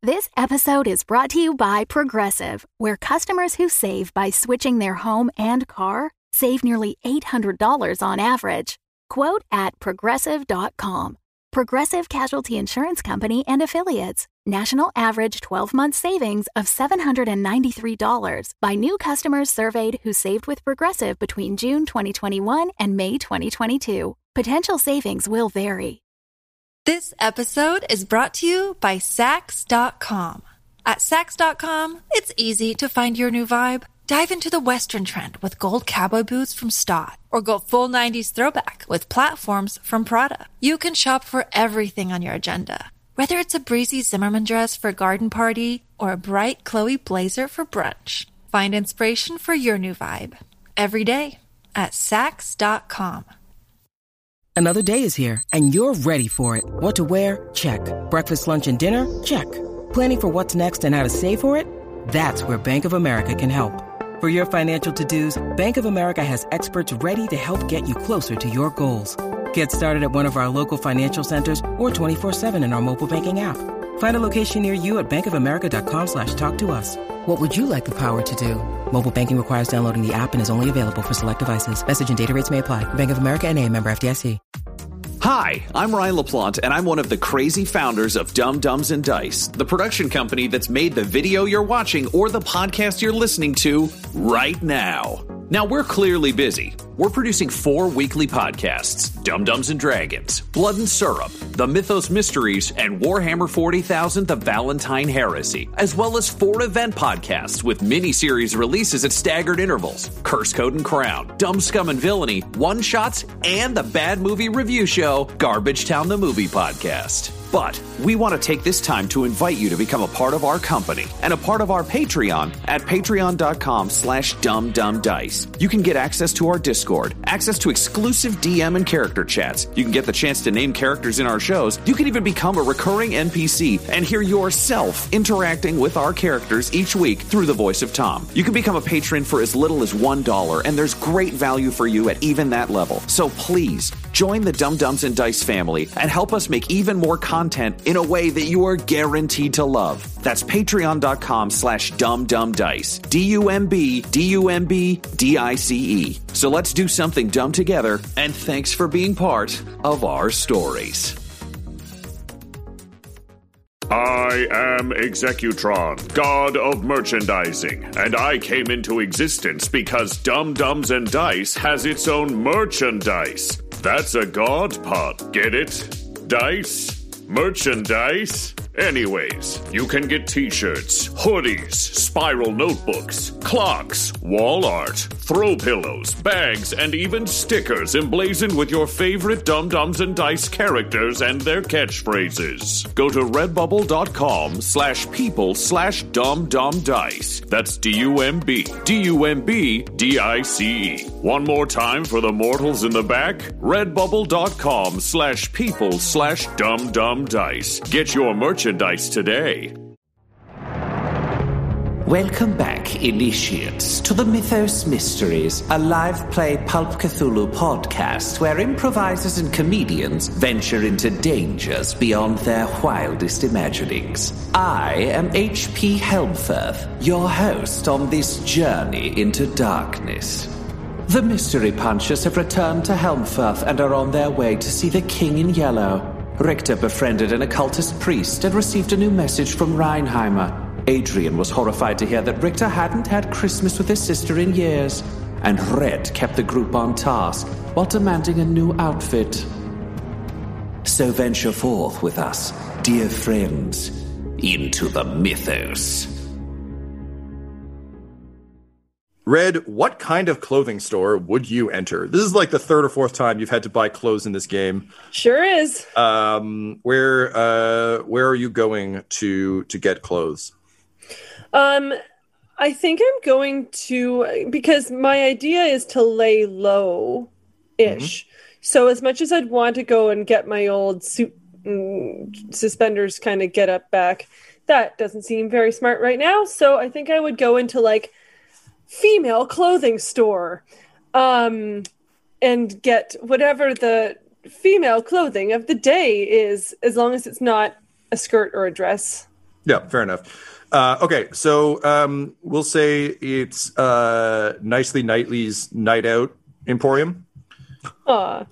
This episode is brought to you by Progressive, where customers who save by switching their home and car save nearly $800 on average. Quote at Progressive.com. Progressive Casualty Insurance Company and Affiliates. National average 12-month savings of $793 by new customers surveyed who saved with Progressive between June 2021 and May 2022. Potential savings will vary. This episode is brought to you by Sax.com. At Sax.com, it's easy to find your new vibe. Dive into the Western trend with gold cowboy boots from Stott, or go full 90s throwback with platforms from Prada. You can shop for everything on your agenda, whether it's a breezy Zimmermann dress for a garden party or a bright Chloe blazer for brunch. Find inspiration for your new vibe every day at Sax.com. Another day is here, and you're ready for it. What to wear? Check. Breakfast, lunch, and dinner? Check. Planning for what's next and how to save for it? That's where Bank of America can help. For your financial to-dos, Bank of America has experts ready to help get you closer to your goals. Get started at one of our local financial centers or 24/7 in our mobile banking app. Find a location near you at bankofamerica.com/talktous. What would you like the power to do? Mobile banking requires downloading the app and is only available for select devices. Message and data rates may apply. Bank of America N.A., member FDIC. Hi, I'm Ryan LaPlante, and I'm one of the crazy founders of Dumb Dumbs and Dice, the production company that's made the video you're watching or the podcast you're listening to right now. Now, we're clearly busy. We're producing 4 weekly podcasts, Dumb Dumbs and Dragons, Blood and Syrup, The Mythos Mysteries, and Warhammer 40,000, The Valentine Heresy, as well as 4 event podcasts with mini-series releases at staggered intervals, Curse Code and Crown, Dumb Scum and Villainy, One-Shots, and the bad movie review show, Garbage Town the Movie Podcast. But we want to take this time to invite you to become a part of our company and a part of our Patreon at patreon.com/dumbdumbdice. You can get access to our Discord, access to exclusive DM and character chats. You can get the chance to name characters in our shows. You can even become a recurring NPC and hear yourself interacting with our characters each week through the voice of Tom. You can become a patron for as little as $1, and there's great value for you at even that level. So please, join the Dumb Dumbs and Dice family and help us make even more content in a way that you are guaranteed to love. That's patreon.com/dumbdumbdice. DUMBDICE. So let's do something dumb together, and thanks for being part of our stories. I am Executron, god of merchandising, and I came into existence because Dumb Dumbs and Dice has its own merchandise. That's a god pod, get it? Dice? Merchandise? Anyways, you can get t-shirts, hoodies, spiral notebooks, clocks, wall art, throw pillows, bags, and even stickers emblazoned with your favorite Dumb Dumbs and Dice characters and their catchphrases. Go to redbubble.com/people/dumbdumbdice. That's DUMBDICE. One more time for the mortals in the back. redbubble.com/people/dumbdumbdice. Get your merchandise today. Welcome back, initiates, to the Mythos Mysteries, a live play Pulp Cthulhu podcast where improvisers and comedians venture into dangers beyond their wildest imaginings. I am H.P. Helmfirth, your host on this journey into darkness. The Mystery Punchers have returned to Helmfirth and are on their way to see the King in Yellow. Richter befriended an occultist priest and received a new message from Reinheimer. Adrian was horrified to hear that Richter hadn't had Christmas with his sister in years, and Red kept the group on task while demanding a new outfit. So venture forth with us, dear friends, into the mythos. Red, what kind of clothing store would you enter? This is like the 3rd or 4th time you've had to buy clothes in this game. Sure is. Where are you going to get clothes? I think I'm going to, because my idea is to lay low-ish. Mm-hmm. So as much as I'd want to go and get my old suit and suspenders kind of get up back, that doesn't seem very smart right now. So I think I would go into like female clothing store and get whatever the female clothing of the day is, as long as it's not a skirt or a dress. Yeah, fair enough. Okay, so we'll say it's Nicely Nightly's Night Out Emporium. Aw.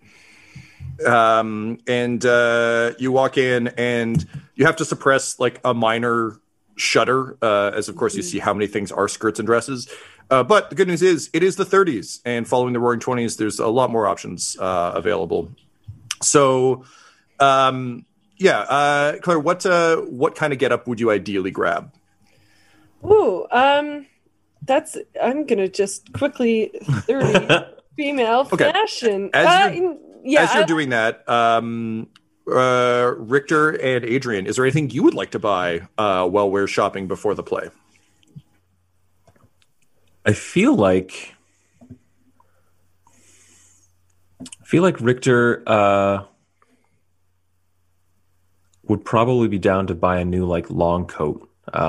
And you walk in and you have to suppress like a minor shudder, as of course you see how many things are skirts and dresses. But the good news is it is the 30s, and following the Roaring 20s, there's a lot more options available. So, Claire, what kind of getup would you ideally grab? Ooh, I'm gonna just quickly 30 female fashion. As you're doing that, Richter and Adrian, is there anything you would like to buy while we're shopping before the play? I feel like Richter would probably be down to buy a new like long coat,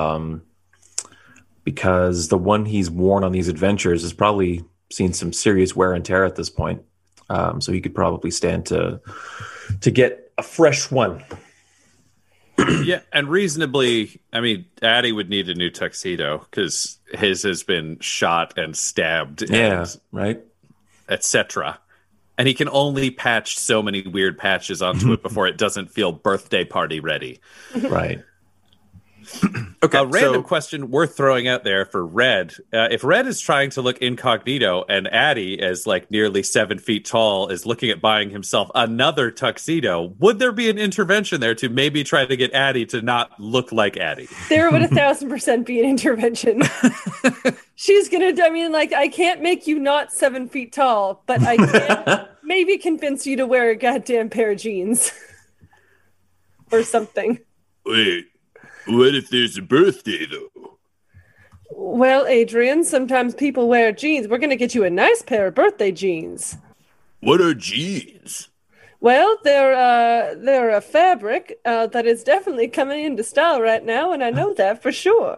because the one he's worn on these adventures has probably seen some serious wear and tear at this point. So he could probably stand to get a fresh one. Yeah, and reasonably, I mean, Addie would need a new tuxedo because his has been shot and stabbed. Yeah, right. Etc. And he can only patch so many weird patches onto it before it doesn't feel birthday party ready. Right. Okay, a random question worth throwing out there for Red. If Red is trying to look incognito and Addie, as like nearly 7 feet tall, is looking at buying himself another tuxedo, would there be an intervention there to maybe try to get Addie to not look like Addie? There would 1,000% be an intervention. She's going to, I mean, like, I can't make you not 7 feet tall, but I can maybe convince you to wear a goddamn pair of jeans. Or something. Wait. What if there's a birthday, though? Well, Adrian, sometimes people wear jeans. We're going to get you a nice pair of birthday jeans. What are jeans? Well, they're a fabric that is definitely coming into style right now, and I know that for sure.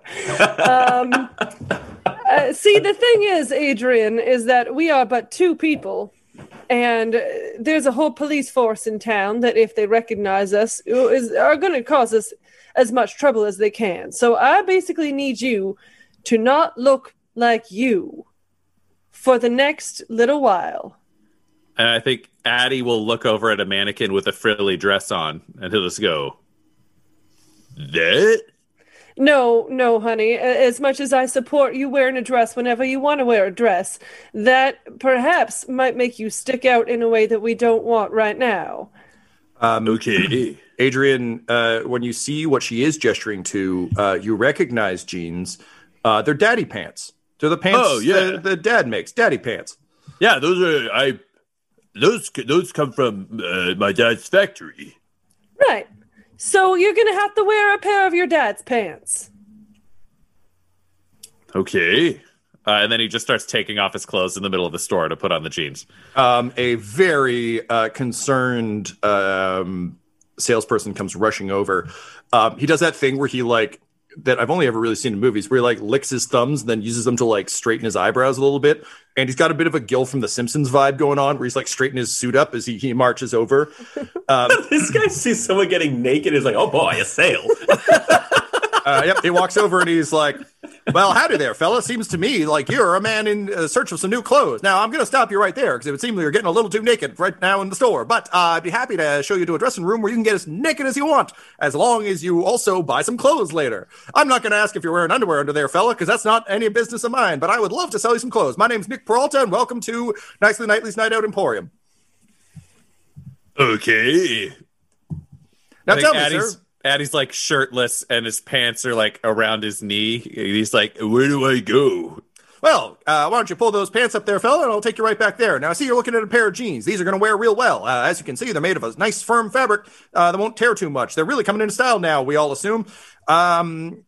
See, the thing is, Adrian, is that we are but two people, and there's a whole police force in town that, if they recognize us, are going to cause us as much trouble as they can. So I basically need you to not look like you for the next little while. And I think Addie will look over at a mannequin with a frilly dress on, and he'll just go, "That?" No, honey. As much as I support you wearing a dress whenever you want to wear a dress, that perhaps might make you stick out in a way that we don't want right now. Okay. Adrian, when you see what she is gesturing to, you recognize jeans. They're daddy pants. They're the pants the dad makes, daddy pants. Yeah, those come from my dad's factory. Right. So you're going to have to wear a pair of your dad's pants. Okay. And then he just starts taking off his clothes in the middle of the store to put on the jeans. A very concerned salesperson comes rushing over. He does that thing where he that I've only ever really seen in movies, where he licks his thumbs and then uses them to straighten his eyebrows a little bit. And he's got a bit of a Gil from The Simpsons vibe going on, where he's straightening his suit up as he marches over. This guy sees someone getting naked and is like, "Oh boy, a sale." Yep, he walks over and he's like, "Well, howdy there, fella. Seems to me like you're a man in search of some new clothes. Now, I'm going to stop you right there because it would seem you're getting a little too naked right now in the store. But I'd be happy to show you to a dressing room where you can get as naked as you want, as long as you also buy some clothes later. I'm not going to ask if you're wearing underwear under there, fella, because that's not any business of mine. But I would love to sell you some clothes. My name's Nick Peralta, and welcome to Nicely Nightly's Night Out Emporium." Okay. Now tell me, sir. Addie's shirtless and his pants are around his knee. He's like, "Where do I go?" Well, why don't you pull those pants up there, fella, and I'll take you right back there. Now, I see you're looking at a pair of jeans. These are going to wear real well. As you can see, they're made of a nice, firm fabric that won't tear too much. They're really coming into style now, we all assume. They're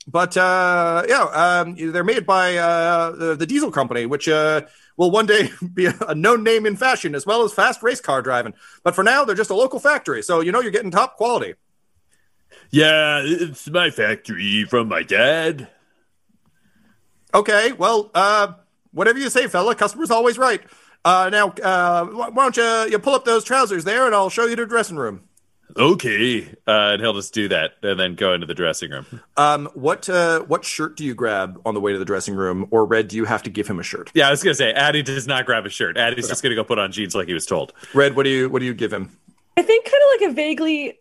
made by the Diesel Company, which will one day be a known name in fashion as well as fast race car driving. But for now, they're just a local factory, so you're getting top quality. Yeah, it's my factory from my dad. Okay, well, whatever you say, fella. Customer's always right. Now, why don't you pull up those trousers there, and I'll show you the dressing room. Okay. And he'll just do that and then go into the dressing room. What shirt do you grab on the way to the dressing room? Or Red, do you have to give him a shirt? Yeah, I was going to say, Addie does not grab a shirt. Addie's just going to go put on jeans like he was told. Red, what do you give him? I think kind of like a vaguely,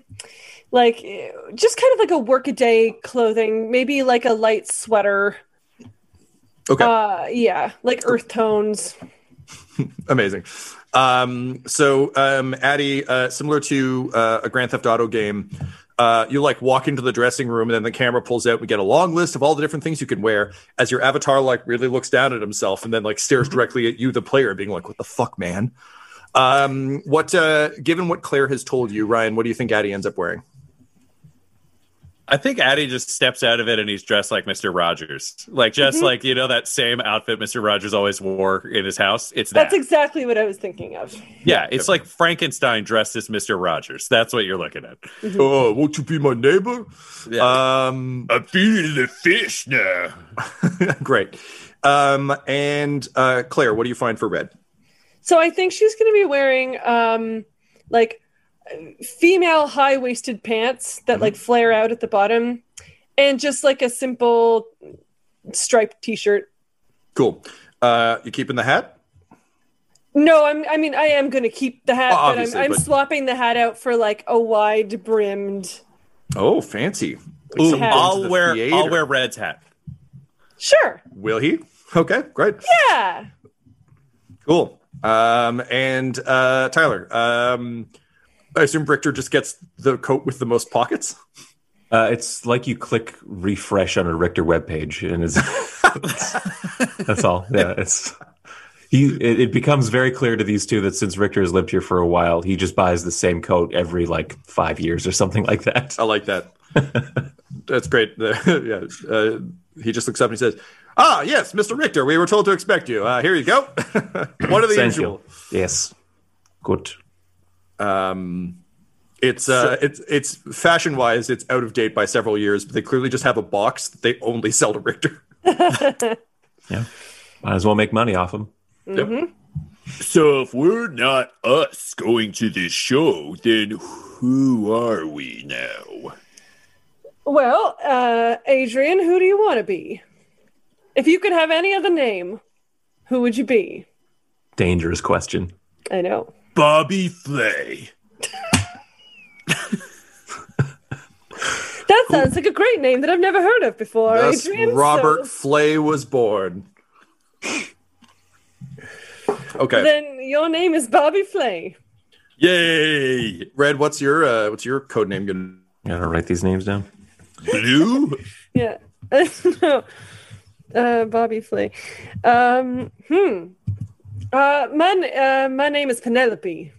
just kind of like a workaday clothing, maybe like a light sweater. Okay. Yeah, like earth tones. Amazing. So Addie, similar to a Grand Theft Auto game, you like walk into the dressing room and then the camera pulls out. We get a long list of all the different things you can wear as your avatar like really looks down at himself and then like stares directly at you, the player, being like, "What the fuck, man?" Given what Claire has told you, Ryan, what do you think Addie ends up wearing? I think Addie just steps out of it and he's dressed like Mr. Rogers. Like, just like, that same outfit Mr. Rogers always wore in his house. That's exactly what I was thinking of. Yeah, it's like Frankenstein dressed as Mr. Rogers. That's what you're looking at. Oh, won't you be my neighbor? Yeah. I'm feeding the fish now. Great. And Claire, what do you find for Red? So I think she's going to be wearing female high-waisted pants that like flare out at the bottom and just like a simple striped t-shirt. Cool. You keeping the hat? No, I am going to keep the hat, but I'm swapping the hat out for like a wide brimmed. Oh, fancy. Ooh, I'll wear Red's hat. Sure. Will he? Okay, great. Yeah. Cool. And Tyler, I assume Richter just gets the coat with the most pockets. It's like you click refresh on a Richter webpage, and that's all. Yeah, it becomes very clear to these two that since Richter has lived here for a while, he just buys the same coat every 5 years or something like that. I like that. That's great. He just looks up and he says, "Ah, yes, Mr. Richter, we were told to expect you. Here you go." One of the usual. Yes. Good. It's fashion wise, it's out of date by several years, but they clearly just have a box that they only sell to Richter. Yeah, might as well make money off them. Mm-hmm. Yep. So if we're not us going to this show, then who are we now? Well, Adrian, who do you want to be? If you could have any other name, who would you be? Dangerous question. I know. Bobby Flay. That sounds like a great name that I've never heard of before. Thus, Adrian, Robert Flay was born. Okay. Then your name is Bobby Flay. Yay! Red, what's your code name gonna? I gotta write these names down. Blue? Yeah. No. Bobby Flay. My name is Penelope.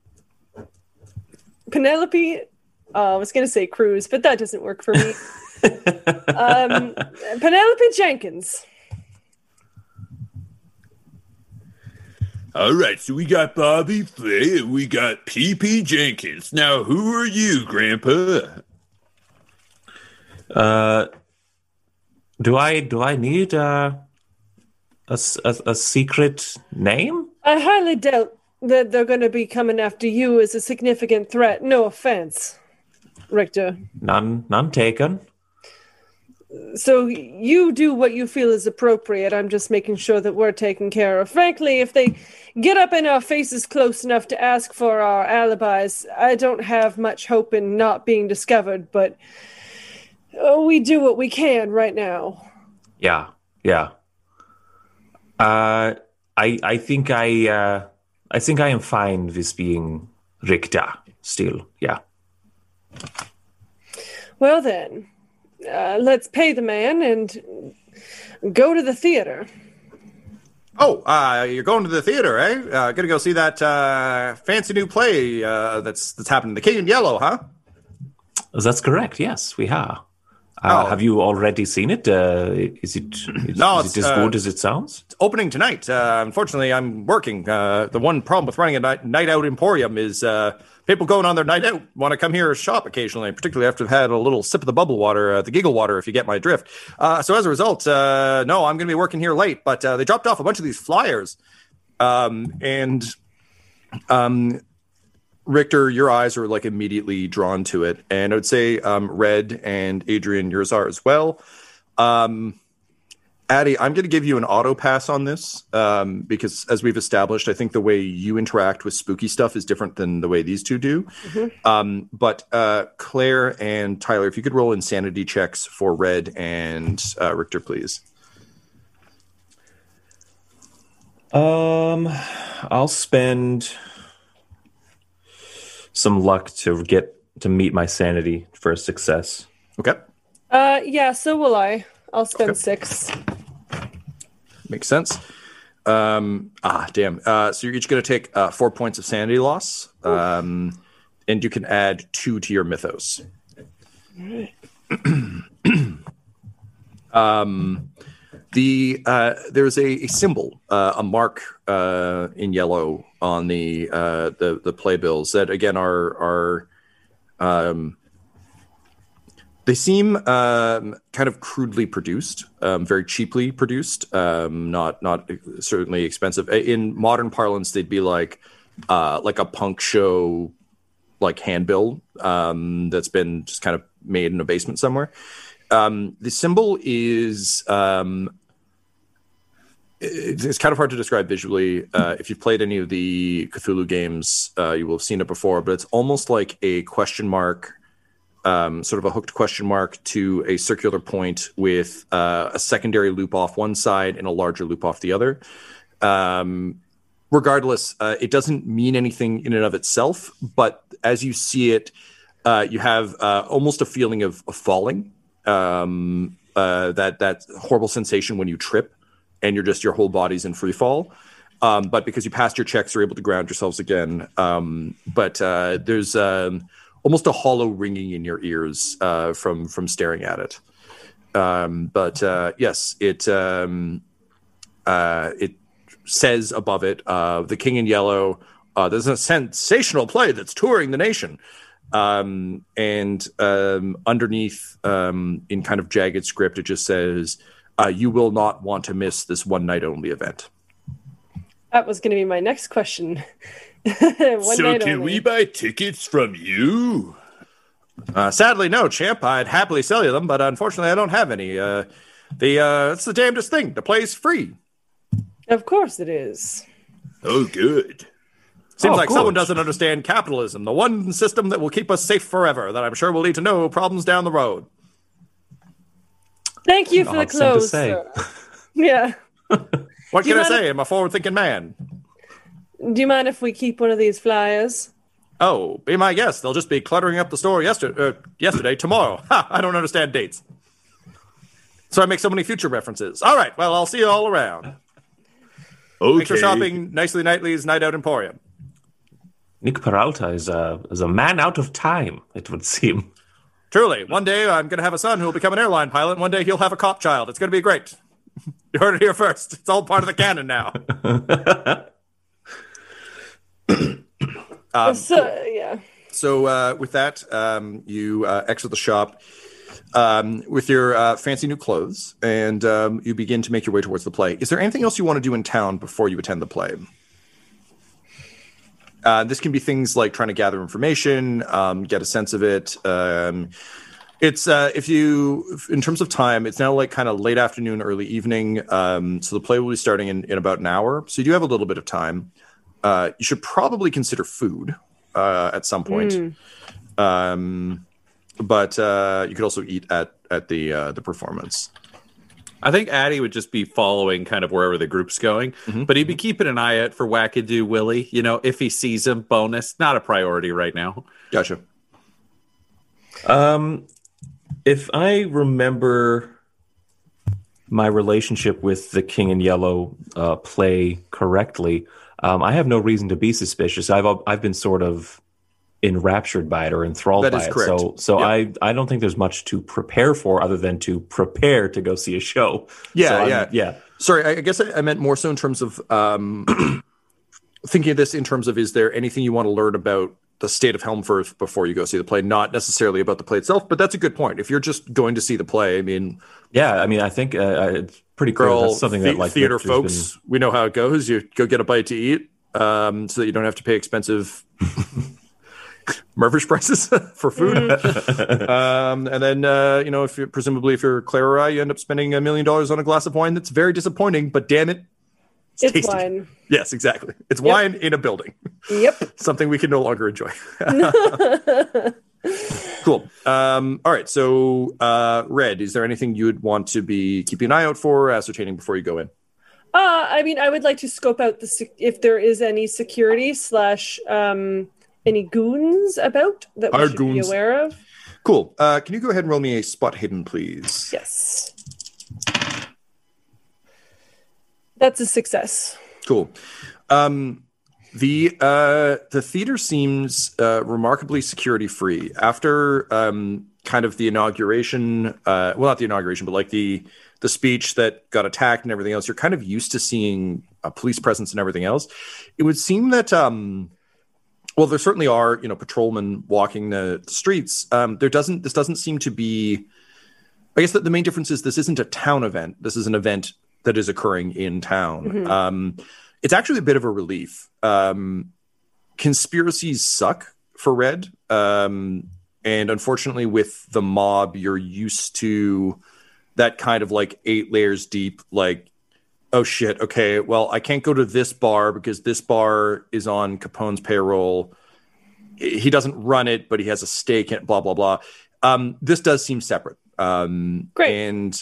Penelope. I was going to say Cruz, but that doesn't work for me. Penelope Jenkins. All right, so we got Bobby Flay and we got P.P. Jenkins. Now, who are you, Grandpa? Do I need a secret name? I highly doubt that they're going to be coming after you as a significant threat. No offense, Richter. None taken. So you do what you feel is appropriate. I'm just making sure that we're taken care of. Frankly, if they get up in our faces close enough to ask for our alibis, I don't have much hope in not being discovered, but we do what we can right now. Yeah. I think I am fine with being Richter still. Yeah. Well then, let's pay the man and go to the theater. Oh, you're going to the theater, eh? Gonna go see that fancy new play that's happening, The King in Yellow, huh? That's correct. Yes, we are. Have you already seen it? Is it as good as it sounds? It's opening tonight. Unfortunately, I'm working. The one problem with running a night out emporium is people going on their night out want to come here and shop occasionally, particularly after they've had a little sip of the bubble water, the giggle water, if you get my drift. So as a result, no, I'm going to be working here late, but they dropped off a bunch of these flyers. Richter, your eyes are like immediately drawn to it, and I would say Red and Adrian, yours are as well. Addie, I'm going to give you an auto pass on this because, as we've established, I think the way you interact with spooky stuff is different than the way these two do. Mm-hmm. But Claire and Tyler, if you could roll insanity checks for Red and Richter, please. I'll spend some luck to meet my sanity for a success. Okay. Yeah, so will I. I'll spend 6. Makes sense. Damn. So you're each going to take 4 points of sanity loss, and you can add 2 to your mythos. There's a symbol, a mark in yellow on the playbills that again are they seem kind of crudely produced, very cheaply produced, not certainly expensive. In modern parlance, they'd be like a punk show, like handbill that's been just kind of made in a basement somewhere. The symbol is it's kind of hard to describe visually. If you've played any of the Cthulhu games, you will have seen it before, but it's almost like a question mark. Sort of a hooked question mark to a circular point with a secondary loop off one side and a larger loop off the other. Regardless, it doesn't mean anything in and of itself, but as you see it, you have almost a feeling of falling, that horrible sensation when you trip and your whole body's in free fall. But because you passed your checks, you're able to ground yourselves again. But there's almost a hollow ringing in your ears from staring at it. Yes, it says above it, the King in Yellow, there's a sensational play that's touring the nation. And underneath, in kind of jagged script, it just says, you will not want to miss this one night only event. That was going to be my next question. So can we buy tickets from you? Sadly, no, champ. I'd happily sell you them, but unfortunately, I don't have any. It's the damnedest thing. The play's free. Of course it is. Oh, good. Seems like someone doesn't understand capitalism, the one system that will keep us safe forever, that I'm sure will lead to no problems down the road. Thank you for the clothes. Yeah. What can I say? I'm a forward-thinking man. Do you mind if we keep one of these flyers? Oh, be my guest. They'll just be cluttering up the store yesterday, tomorrow. Ha, I don't understand dates. So I make so many future references. All right, well, I'll see you all around. Okay. Thanks for shopping Nicely Nightly's Night Out Emporium. Nick Peralta is a man out of time, it would seem. Truly. One day I'm going to have a son who will become an airline pilot, and one day he'll have a cop child. It's going to be great. You heard it here first. It's all part of the canon now. So with that, you exit the shop with your fancy new clothes, and you begin to make your way towards the play. Is there anything else you want to do in town before you attend the play? This can be things like trying to gather information, get a sense of it. It's in terms of time, it's now like kind of late afternoon, early evening. So the play will be starting in about an hour. So you do have a little bit of time. You should probably consider food at some point. But you could also eat at the performance. I think Addy would just be following kind of wherever the group's going, but he'd be keeping an eye out for Wackadoo Willie. You know, if he sees him, bonus, not a priority right now. Gotcha. If I remember my relationship with the King in Yellow play correctly, I have no reason to be suspicious. I've been sort of enraptured by it or enthralled by it. Correct. So yeah. I don't think there's much to prepare for other than to prepare to go see a show. Yeah. Sorry, I guess I meant more so in terms of thinking of this in terms of, is there anything you want to learn about the state of Helmfirth before you go see the play? Not necessarily about the play itself, but that's a good point. If you're just going to see the play, I mean, I think it's pretty clear that's something that like theater folks, we know how it goes. You go get a bite to eat, so that you don't have to pay expensive Murphish prices for food. And then, if you're Claire or I, you end up spending $1 million on a glass of wine. That's very disappointing, but damn it, it's tasty. Wine. Yes, exactly. It's wine in a building. Yep. Something we can no longer enjoy. Cool. All right. So, Red, is there anything you would want to be keeping an eye out for, ascertaining before you go in? I would like to scope out if there is any security / any goons about that we should be aware of. Cool. Can you go ahead and roll me a spot hidden, please? Yes. That's a success. Cool. The theater seems remarkably security free after kind of the inauguration. Well, not the inauguration, but like the speech that got attacked and everything else. You're kind of used to seeing a police presence and everything else. It would seem that well, there certainly are patrolmen walking the streets. This doesn't seem to be. I guess that the main difference is this isn't a town event. This is an event that is occurring in town. Mm-hmm. It's actually a bit of a relief. Conspiracies suck for Red. And unfortunately with the mob, you're used to that kind of like 8 layers deep, like, oh shit, okay, well, I can't go to this bar because this bar is on Capone's payroll. He doesn't run it, but he has a stake in it, blah, blah, blah. This does seem separate. Great. And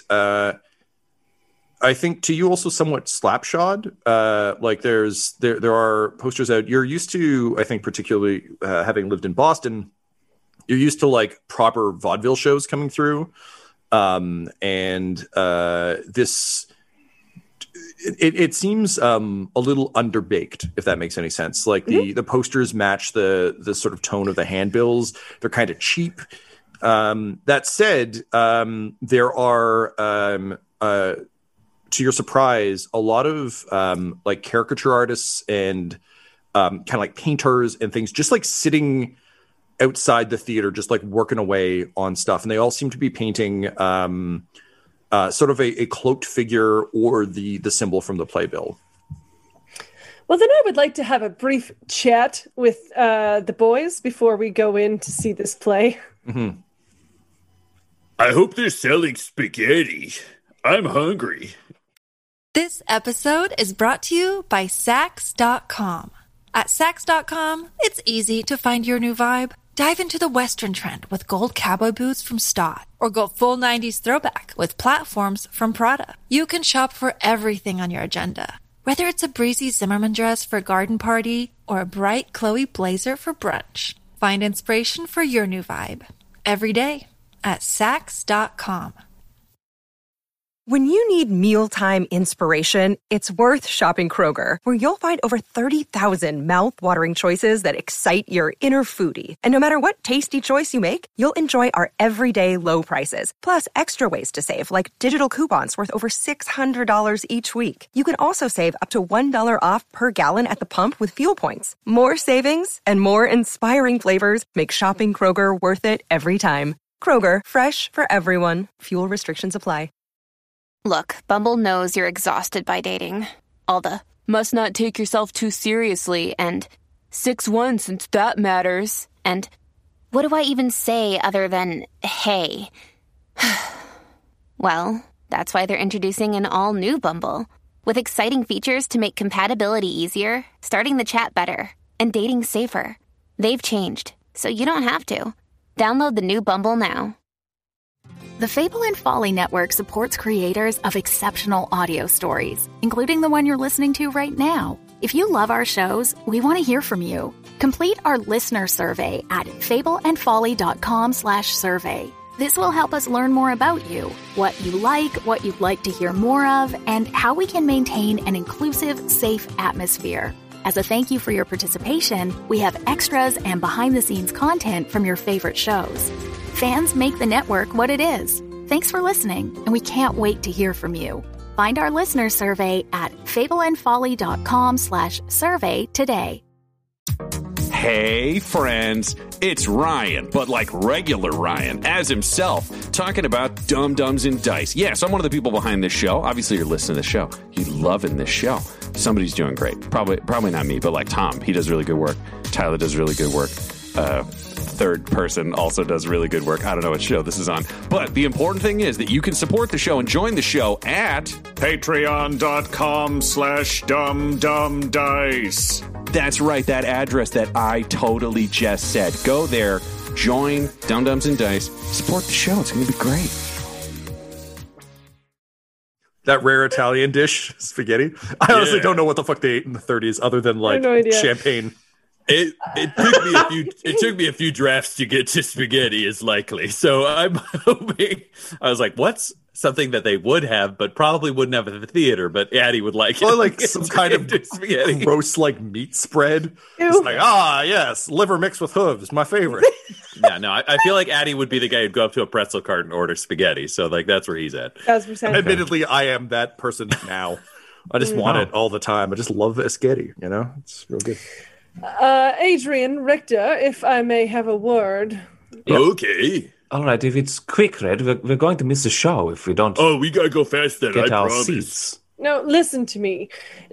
I think to you also somewhat slapshod. Like there are posters out. You're used to, I think, particularly having lived in Boston, you're used to like proper vaudeville shows coming through. This it seems a little underbaked, if that makes any sense. Like the posters match the sort of tone of the handbills. They're kind of cheap. That said, there are to your surprise, a lot of like caricature artists and kind of like painters and things just like sitting outside the theater, just like working away on stuff. And they all seem to be painting sort of a cloaked figure or the symbol from the playbill. Well, then I would like to have a brief chat with the boys before we go in to see this play. Mm-hmm. I hope they're selling spaghetti. I'm hungry. This episode is brought to you by Sax.com. At Sax.com, it's easy to find your new vibe. Dive into the Western trend with gold cowboy boots from Stott, or go full 90s throwback with platforms from Prada. You can shop for everything on your agenda, whether it's a breezy Zimmermann dress for a garden party or a bright Chloe blazer for brunch. Find inspiration for your new vibe every day at Sax.com. When you need mealtime inspiration, it's worth shopping Kroger, where you'll find over 30,000 mouth-watering choices that excite your inner foodie. And no matter what tasty choice you make, you'll enjoy our everyday low prices, plus extra ways to save, like digital coupons worth over $600 each week. You can also save up to $1 off per gallon at the pump with fuel points. More savings and more inspiring flavors make shopping Kroger worth it every time. Kroger, fresh for everyone. Fuel restrictions apply. Look, Bumble knows you're exhausted by dating. All the, must not take yourself too seriously, and 6'1" since that matters, and what do I even say other than, hey? Well, that's why they're introducing an all-new Bumble, with exciting features to make compatibility easier, starting the chat better, and dating safer. They've changed, so you don't have to. Download the new Bumble now. The Fable and Folly Network supports creators of exceptional audio stories, including the one you're listening to right now. If you love our shows, we want to hear from you. Complete our listener survey at fableandfolly.com/survey. This will help us learn more about you, what you like, what you'd like to hear more of, and how we can maintain an inclusive, safe atmosphere. As a thank you for your participation, we have extras and behind-the-scenes content from your favorite shows. Fans make the network what it is. Thanks for listening, and we can't wait to hear from you. Find our listener survey at fableandfolly.com/survey today. Hey, friends, it's Ryan, but like regular Ryan, as himself, talking about Dumb Dumbs and Dice. Yes, I'm one of the people behind this show. Obviously, you're listening to the show. You're loving this show. Somebody's doing great. Probably not me, but like Tom, he does really good work. Tyler does really good work. third person also does really good work. I don't know what show this is on. But the important thing is that you can support the show and join the show at patreon.com/dumdumdice. That's right, that address that I totally just said. Go there, join Dum Dums and Dice, support the show. It's going to be great. That rare Italian dish, spaghetti. I honestly don't know what the fuck they ate in the 30s other than like champagne. It took me a few drafts to get to spaghetti is likely. So I'm hoping, I was like, what's something that they would have, but probably wouldn't have at the theater, but Addie would like it. Or like some kind of spaghetti. Gross like meat spread. It's like, yes, liver mixed with hooves, my favorite. Yeah, no, I feel like Addie would be the guy who'd go up to a pretzel cart and order spaghetti. So like that's where he's at. Admittedly, I am that person now. I just want it all the time. I just love spaghetti, you know? It's real good. Adrian, Richter, if I may have a word. Yep. Okay. All right, if it's quick, Red, we're going to miss the show if we don't. Oh, we gotta go fast then. Get I our promise. seats. No, listen to me.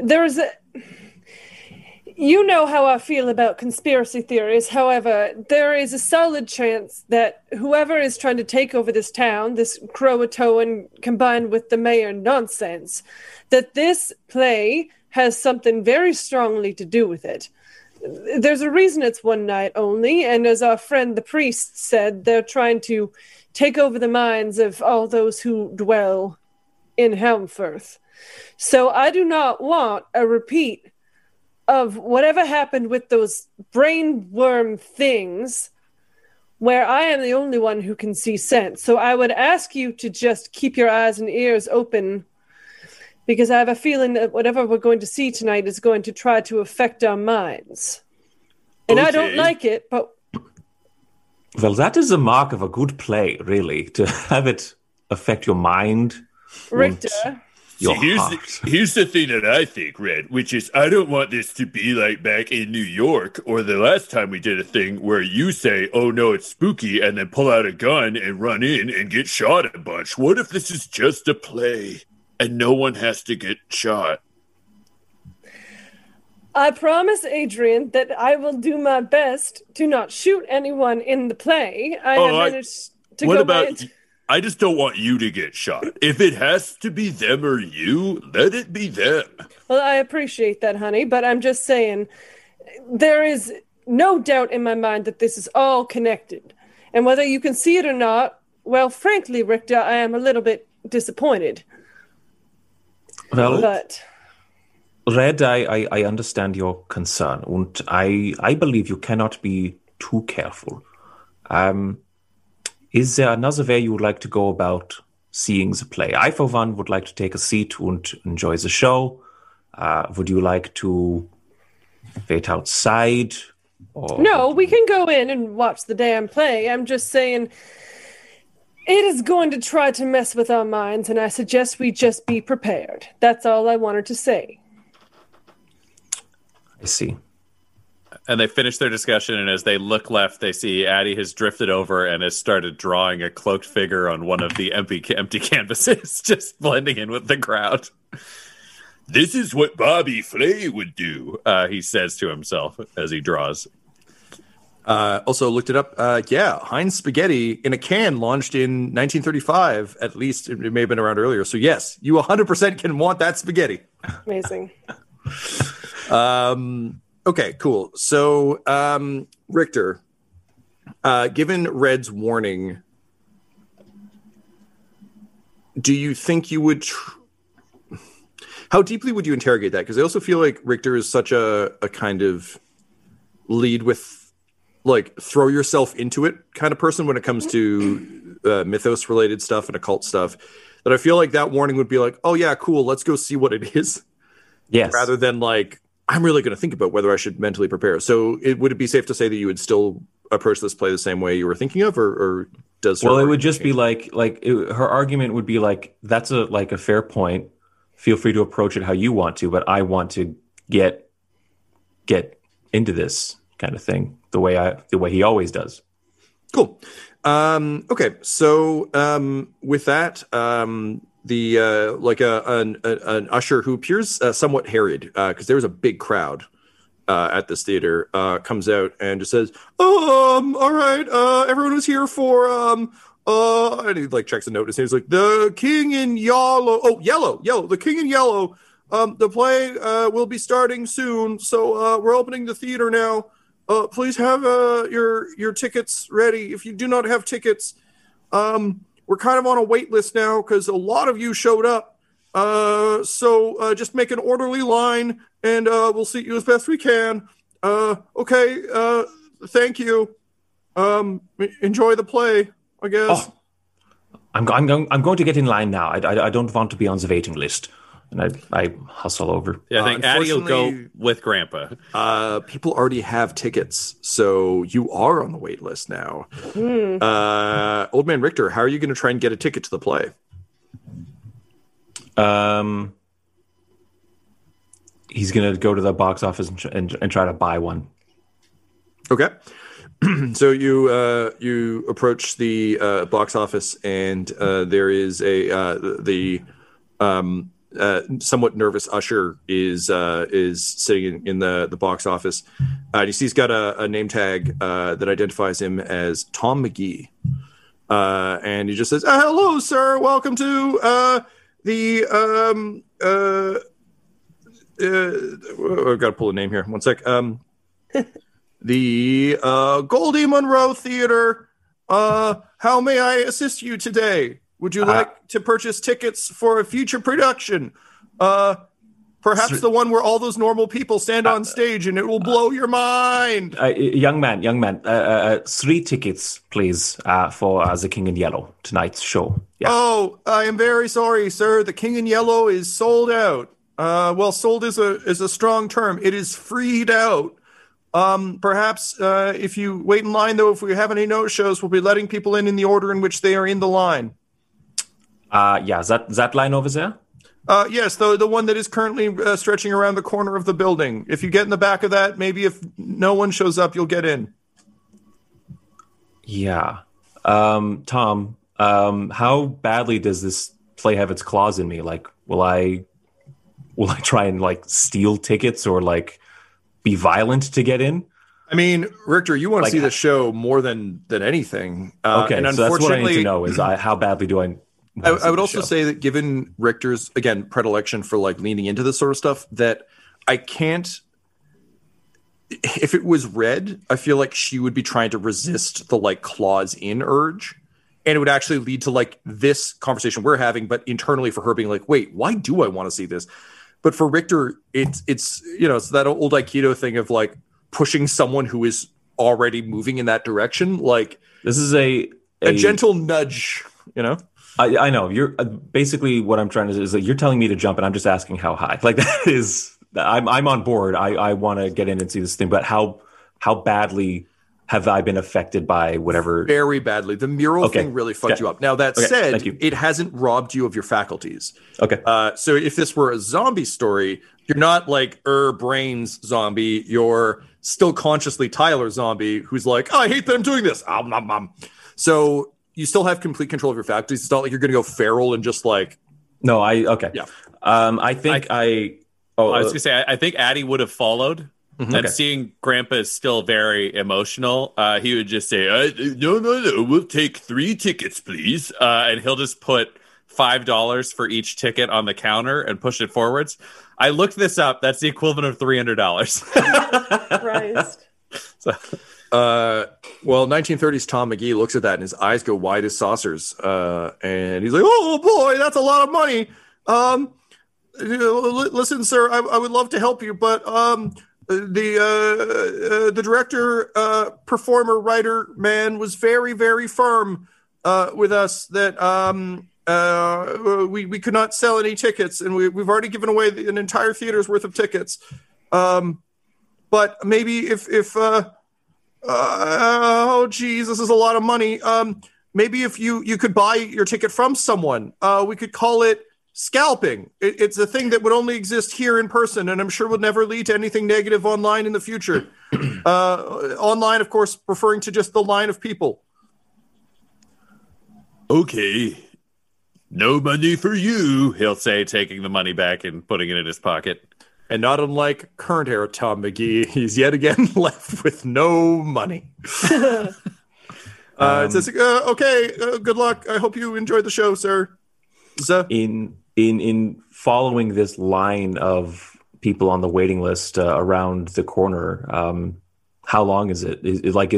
You know how I feel about conspiracy theories. However, there is a solid chance that whoever is trying to take over this town, this Croatoan combined with the mayor nonsense, that this play has something very strongly to do with it. There's a reason it's one night only, and as our friend the priest said, they're trying to take over the minds of all those who dwell in Helmfirth. So I do not want a repeat of whatever happened with those brainworm things where I am the only one who can see sense. So I would ask you to just keep your eyes and ears open, because I have a feeling that whatever we're going to see tonight is going to try to affect our minds. And I don't like it, but... Well, that is a mark of a good play, really, to have it affect your mind. Richter. Here's the thing that I think, Red, which is I don't want this to be like back in New York or the last time we did a thing where you say, oh no, it's spooky, and then pull out a gun and run in and get shot a bunch. What if this is just a play? And no one has to get shot. I promise, Adrian, that I will do my best to not shoot anyone in the play. I have managed to what go about? I just don't want you to get shot. If it has to be them or you, let it be them. Well, I appreciate that, honey, but I'm just saying there is no doubt in my mind that this is all connected. And whether you can see it or not, well, frankly, Richter, I am a little bit disappointed. Well, but Red, I understand your concern, and I believe you cannot be too careful. Is there another way you would like to go about seeing the play? I, for one, would like to take a seat and enjoy the show. Would you like to wait outside? No, we can go in and watch the damn play. I'm just saying it is going to try to mess with our minds, and I suggest we just be prepared. That's all I wanted to say. I see. And they finish their discussion, and as they look left, they see Addie has drifted over and has started drawing a cloaked figure on one of the empty canvases, just blending in with the crowd. This is what Bobby Flay would do, he says to himself as he draws. Also looked it up. Heinz Spaghetti in a can launched in 1935. At least it may have been around earlier. So yes, you 100% can want that spaghetti. Amazing. Okay, cool. So, Richter, given Red's warning, do you think you would... How deeply would you interrogate that? Because I also feel like Richter is such a kind of lead with, like, throw yourself into it kind of person when it comes to mythos-related stuff and occult stuff, that I feel like that warning would be like, oh, yeah, cool, let's go see what it is. Yes. Rather than, like, I'm really going to think about whether I should mentally prepare. So would it be safe to say that you would still approach this play the same way you were thinking of, or does... Well, it would just be her argument would be like, that's a fair point. Feel free to approach it how you want to, but I want to get into this kind of thing the way he always does. Cool. Okay. So with that, an usher who appears somewhat harried because there was a big crowd at this theater comes out and just says, all right, everyone was here for and he like checks a note and he's like, the King in Yellow. Oh, Yellow, the King in Yellow. The play will be starting soon, so we're opening the theater now. Please have your tickets ready. If you do not have tickets, we're kind of on a wait list now because a lot of you showed up. So just make an orderly line, and we'll seat you as best we can. Okay. Thank you. Enjoy the play, I guess. Oh, I'm going to get in line now. I don't want to be on the waiting list. And I hustle over. Yeah, I think Addie will go with Grandpa. People already have tickets, so you are on the wait list now. Old Man Richter, how are you going to try and get a ticket to the play? He's going to go to the box office and try to buy one. Okay. So you approach the box office, and there is the somewhat nervous usher is sitting in the box office. You see he's got a name tag that identifies him as Tom McGee, and he just says, "Hello, sir. Welcome to the I've got to pull a name here. One sec. The Goldie Monroe Theater. How may I assist you today? Would you like to purchase tickets for a future production? Perhaps the one where all those normal people stand on stage and it will blow your mind. Young man, 3 tickets, please, for The King in Yellow, tonight's show. Yeah. Oh, I am very sorry, sir. The King in Yellow is sold out. Well, sold is a strong term. It is freed out. Perhaps if you wait in line, though, if we have any no-shows, we'll be letting people in the order in which they are in the line. Yeah, that line over there? Yes, the one that is currently stretching around the corner of the building. If you get in the back of that, maybe if no one shows up, you'll get in. Yeah. Tom, how badly does this play have its claws in me? Like, will I try and like steal tickets or like be violent to get in? I mean, Richter, you want to see the show more than anything. Okay, and so that's what I need to know is how badly do I would also say that given Richter's, again, predilection for like leaning into this sort of stuff, that I can't, if it was Red, I feel like she would be trying to resist the like claws in urge. And it would actually lead to like this conversation we're having, but internally for her being like, wait, why do I want to see this? But for Richter, it's it's that old Aikido thing of like pushing someone who is already moving in that direction. Like this is a gentle nudge, I know you're basically what I'm trying to do is that you're telling me to jump and I'm just asking how high. Like that is, I'm on board. I want to get in and see this thing, but how badly have I been affected by whatever? Very badly. The mural thing really fucked you up. Now that said, it hasn't robbed you of your faculties. Okay. So if this were a zombie story, you're not like Brains zombie. You're still consciously Tyler zombie, who's like, oh, I hate that I'm doing this. So you still have complete control of your faculties. It's not like you're going to go feral and just like. No, okay. Yeah. I think I was going to say, I think Addie would have followed. Mm-hmm. And seeing Grandpa is still very emotional, he would just say, no, we'll take 3 tickets, please. And he'll just put $5 for each ticket on the counter and push it forwards. I looked this up. That's the equivalent of $300. Christ. Well, 1930s Tom McGee looks at that and his eyes go wide as saucers. And he's like, oh boy, that's a lot of money. Listen, sir, I would love to help you, but the director, performer, writer man was very, very firm with us that we could not sell any tickets, and we've already given away an entire theater's worth of tickets. But maybe if oh geez, this is a lot of money. Maybe if you could buy your ticket from someone, we could call it scalping. It's a thing that would only exist here in person, and I'm sure would never lead to anything negative online in the future. Online, of course, referring to just the line of people. Okay. No money for you, he'll say, taking the money back and putting it in his pocket. And not unlike current era Tom McGee, he's yet again left with no money. It says, okay, good luck. I hope you enjoyed the show, sir. In following this line of people on the waiting list around the corner, how long is it?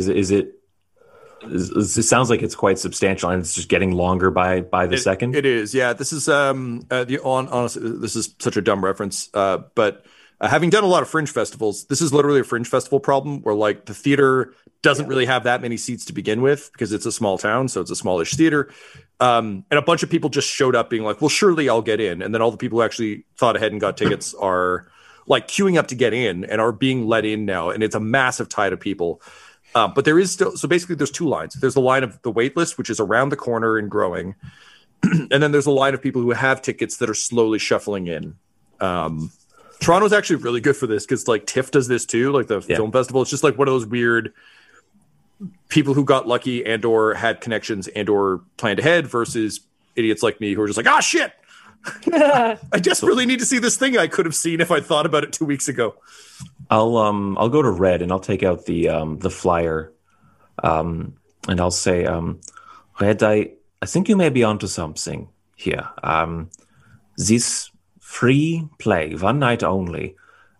It sounds like it's quite substantial, and it's just getting longer by the second. It is, yeah. This is honestly, this is such a dumb reference, but having done a lot of Fringe festivals, this is literally a Fringe festival problem where like the theater doesn't really have that many seats to begin with because it's a small town, so it's a smallish theater. And a bunch of people just showed up being like, well, surely I'll get in. And then all the people who actually thought ahead and got tickets are like queuing up to get in and are being let in now. And it's a massive tide of people. But there is still, so basically there's two lines. There's the line of the wait list, which is around the corner and growing. And then there's a line of people who have tickets that are slowly shuffling in. Toronto's actually really good for this because like TIFF does this too, like the film festival. It's just like one of those weird people who got lucky and or had connections and or planned ahead versus idiots like me who are just like, shit. I just really need to see this thing I could have seen if I'd thought about it 2 weeks ago. I'll go to Red and I'll take out the flyer, and I'll say, Red, I think you may be onto something here. This free play, one night only,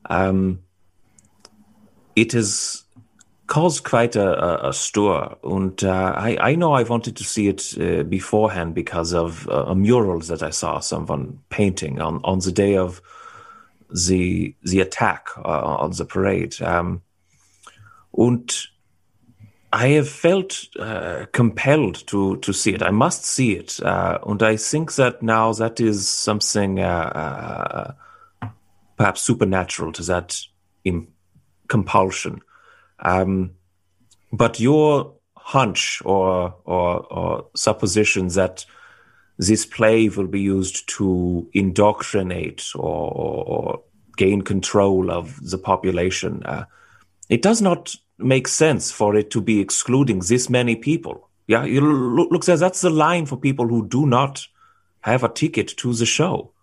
it has caused quite a stir, and I know I wanted to see it beforehand because of a mural that I saw someone painting on the day of the attack on the parade, and I have felt compelled to see it. I must see it, and I think that now that is something perhaps supernatural to that compulsion. But your hunch or supposition that this play will be used to indoctrinate or gain control of the population, it does not make sense for it to be excluding this many people. Yeah, look, that's the line for people who do not have a ticket to the show.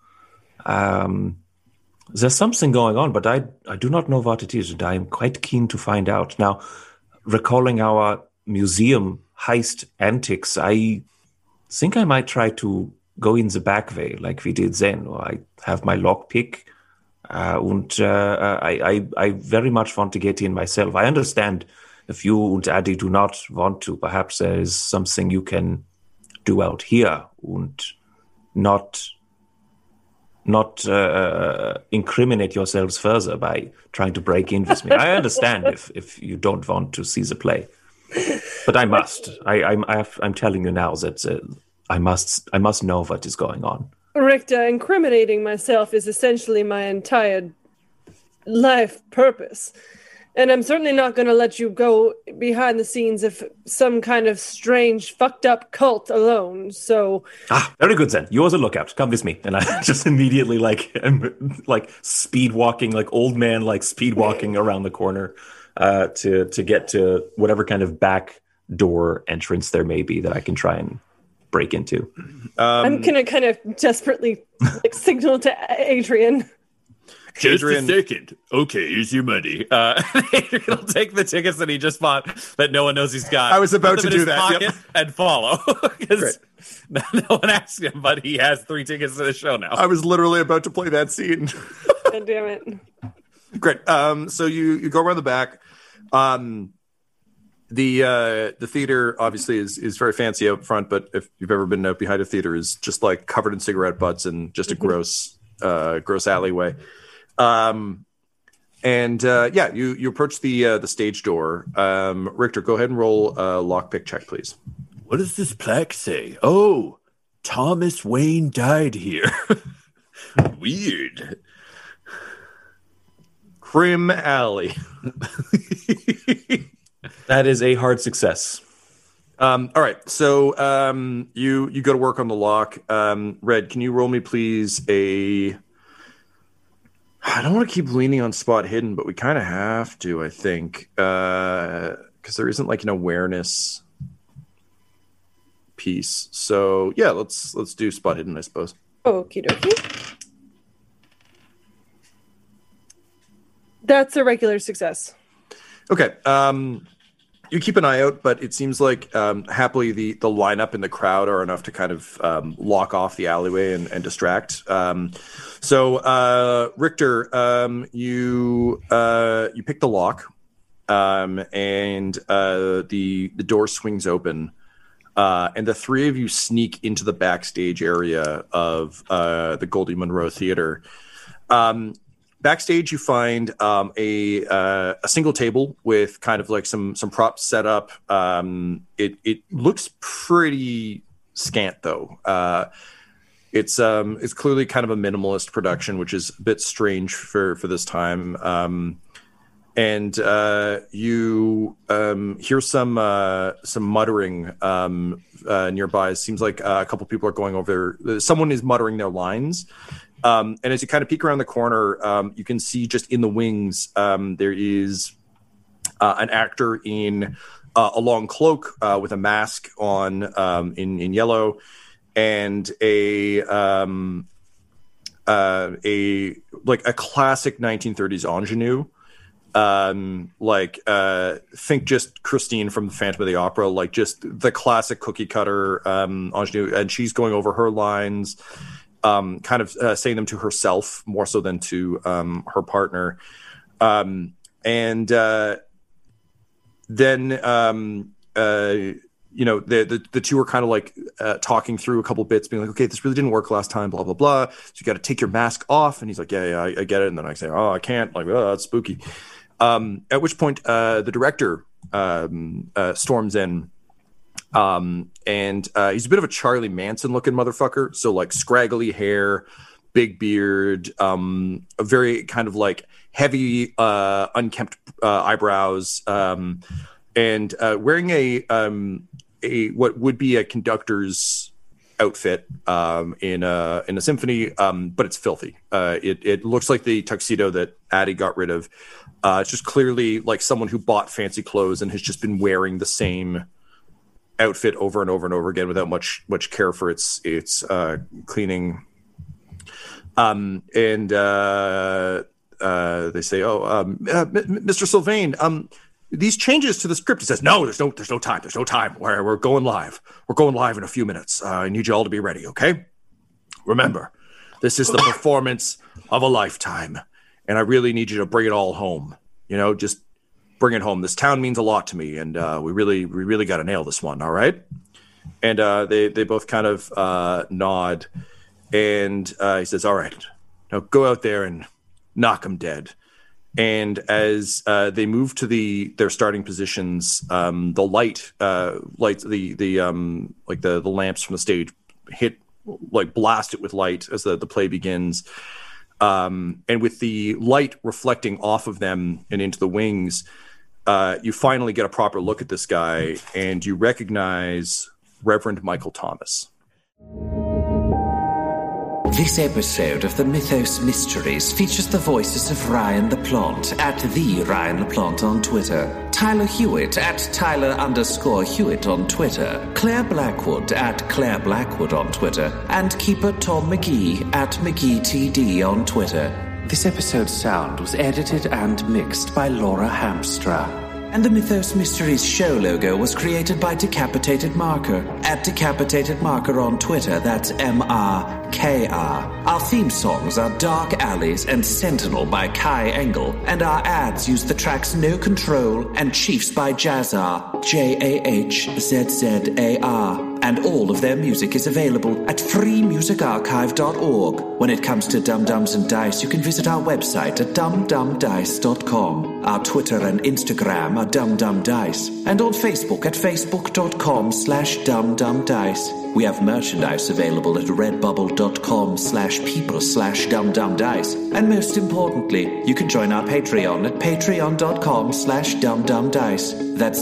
There's something going on, but I do not know what it is, and I am quite keen to find out. Now, recalling our museum heist antics, I think I might try to go in the back way like we did then. I have my lockpick, and I very much want to get in myself. I understand if you and Addy do not want to. Perhaps there is something you can do out here and not incriminate yourselves further by trying to break in with me. I understand if you don't want to see the play, but I must. I'm telling you now that I must know what is going on. Richter, incriminating myself is essentially my entire life purpose. And I'm certainly not going to let you go behind the scenes of some kind of strange, fucked up cult alone. So, very good then. You're the lookout. Come with me. And I just immediately am speed walking, like old man, like speed walking around the corner to get to whatever kind of back door entrance there may be that I can try and break into. I'm gonna kind of desperately signal to Adrian. Just a second. Okay, here's your money. Adrian will take the tickets that he just bought that no one knows he's got. I was about to do that. Yep. And follow. Because no one asked him, but he has 3 tickets to the show now. I was literally about to play that scene. God damn it. Great. So you go around the back. The theater obviously is very fancy out front, but if you've ever been out behind a theater, is just like covered in cigarette butts and just a gross alleyway. You approach the stage door. Richter, go ahead and roll a lockpick check, please. What does this plaque say? Oh, Thomas Wayne died here. Weird. Crim Alley. That is a hard success. All right, so you go to work on the lock. Red, can you roll me please I don't want to keep leaning on spot hidden, but we kind of have to, I think, because there isn't like an awareness piece. So yeah, let's do spot hidden, I suppose. Okie dokie. That's a regular success. Okay. You keep an eye out, but it seems like happily the lineup and the crowd are enough to kind of lock off the alleyway and distract. So Richter, you pick the lock, and the door swings open, and the three of you sneak into the backstage area of the Goldie Monroe Theater. Backstage, you find a single table with kind of like some props set up. It looks pretty scant, though. It's clearly kind of a minimalist production, which is a bit strange for this time. And you hear some muttering nearby. It seems like a couple people are going over there. Someone is muttering their lines. And as you kind of peek around the corner, you can see just in the wings, there is an actor in a long cloak with a mask on in yellow, and a classic 1930s ingenue. Think just Christine from the Phantom of the Opera, like just the classic cookie cutter ingenue, and she's going over her lines. Kind of saying them to herself more so than to her partner. Then the two are kind of like talking through a couple bits, being like, okay, this really didn't work last time, blah, blah, blah. So you got to take your mask off. And he's like, yeah, I get it. And then I say, oh, I can't. Like, oh, that's spooky. At which point the director storms in. And he's a bit of a Charlie Manson looking motherfucker. So like scraggly hair, big beard, a very kind of like heavy, unkempt eyebrows, and wearing a what would be a conductor's outfit in a symphony, but it's filthy. It looks like the tuxedo that Addie got rid of. It's just clearly like someone who bought fancy clothes and has just been wearing the same outfit over and over and over again without much care for its cleaning. They say, Mr. Sylvain, these changes to the script. He says, no, there's no time. We're going live. We're going live in a few minutes. I need you all to be ready. Okay. Remember, this is the performance of a lifetime, and I really need you to bring it all home. Just bring it home. This town means a lot to me, and we really got to nail this one. All right. And they both kind of nod, and he says, all right, now go out there and knock them dead. And as they move to their starting positions, the light, the lamps from the stage blast it with light as the play begins. And with the light reflecting off of them and into the wings, you finally get a proper look at this guy, and you recognize Reverend Michael Thomas. This episode of the Mythos Mysteries features the voices of Ryan LaPlante at the Ryan LaPlante on Twitter, Tyler Hewitt at Tyler_Hewitt on Twitter, Claire Blackwood at Claire Blackwood on Twitter, and Keeper Tom McGee at McGeeTD on Twitter. This episode's sound was edited and mixed by Laura Hamstra. And the Mythos Mysteries show logo was created by Decapitated Marker at Decapitated Marker on Twitter. That's MRKR. Our theme songs are Dark Alleys and Sentinel by Kai Engel, and our ads use the tracks No Control and Chiefs by Jazzar, JAHZZAR. And all of their music is available at freemusicarchive.org. When it comes to Dum Dums and Dice, you can visit our website at dumdumdice.com. Our Twitter and Instagram are dumdumdice, and on Facebook at facebook.com/dumdumdice. We have merchandise available at redbubble.com/people/dumdumdice. And most importantly, you can join our Patreon at patreon.com/dumdumdice. That's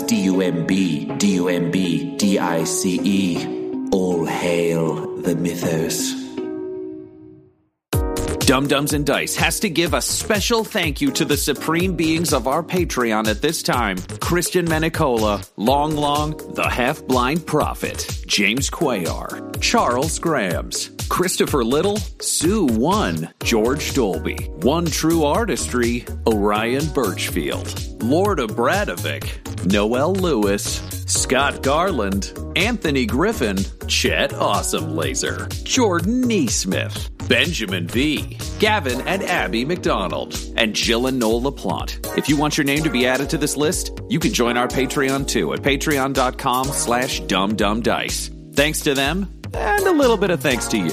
DUMBDICE. All hail the Mythos. Dum Dums and Dice has to give a special thank you to the supreme beings of our Patreon at this time: Christian Menicola, Long Long, the Half-Blind Prophet, James Cuellar, Charles Grams, Christopher Little, Sue One, George Dolby, One True Artistry, Orion Birchfield, Lord of Bradovic, Noel Lewis, Scott Garland, Anthony Griffin, Chet Awesome Laser, Jordan Neesmith, Benjamin V, Gavin and Abby McDonald, and Jill and Noel LaPlante. If you want your name to be added to this list, you can join our Patreon too at patreon.com/dumdumdice. Thanks to them, and a little bit of thanks to you.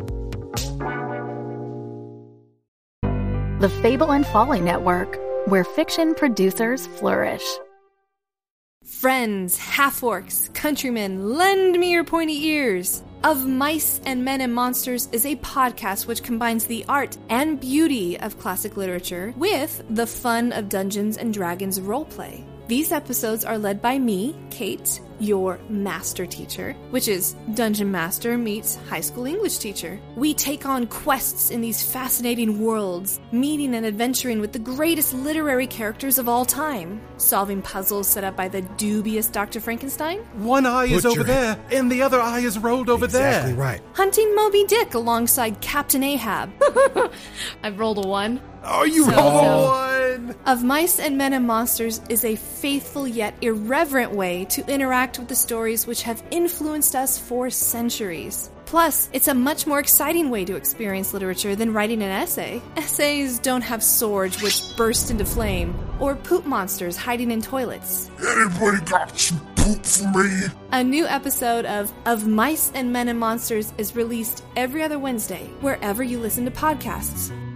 The Fable and Folly Network, where fiction producers flourish. Friends, half-orcs, countrymen, lend me your pointy ears. Of Mice and Men and Monsters is a podcast which combines the art and beauty of classic literature with the fun of Dungeons and Dragons roleplay. These episodes are led by me, Kate, your master teacher, which is Dungeon Master meets high school English teacher. We take on quests in these fascinating worlds, meeting and adventuring with the greatest literary characters of all time, solving puzzles set up by the dubious Dr. Frankenstein. One eye is over there, and the other eye is rolled over there. Exactly right. Hunting Moby Dick alongside Captain Ahab. I've rolled a 1. Oh, you rolled a 1! Of Mice and Men and Monsters is a faithful yet irreverent way to interact with the stories which have influenced us for centuries. Plus, it's a much more exciting way to experience literature than writing an essay. Essays don't have swords which burst into flame, or poop monsters hiding in toilets. Anybody got some poop for me? A new episode of Mice and Men and Monsters is released every other Wednesday, wherever you listen to podcasts.